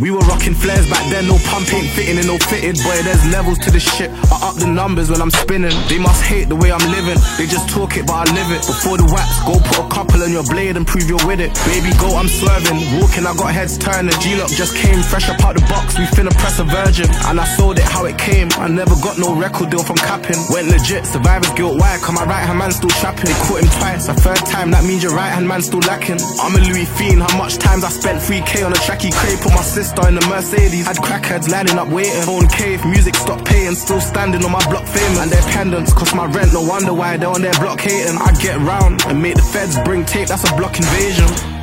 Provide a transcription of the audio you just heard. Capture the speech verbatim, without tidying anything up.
We were rocking flares back then, no pump ain't fitting and no fitted. Boy, there's levels to this shit. I up the numbers when I'm spinning. They must hate the way I'm living. They just talk it, but I live it. Before the wax, go put a couple on your blade and prove you're with it. Baby, go, I'm swerving. Walking, I got heads turning. G-Lock just came fresh up out the box. We finna press a virgin. And I sold it how it came. I never got no record deal from capping. Went legit, survivor's guilt. Why? Cause my right hand man still trapping. They caught him twice. A third time, that means your right hand man still lacking. I'm a Louis fiend. How much times I spent three K on a tracky crate. Put my sister in the Mercedes. Had crackheads lining up waiting. Phone cave, music stopped paying. Still standing on my block famous. And their pendants cost my rent. No wonder why they're on their block hating. I get round and make the feds bring tape. That's a block invasion.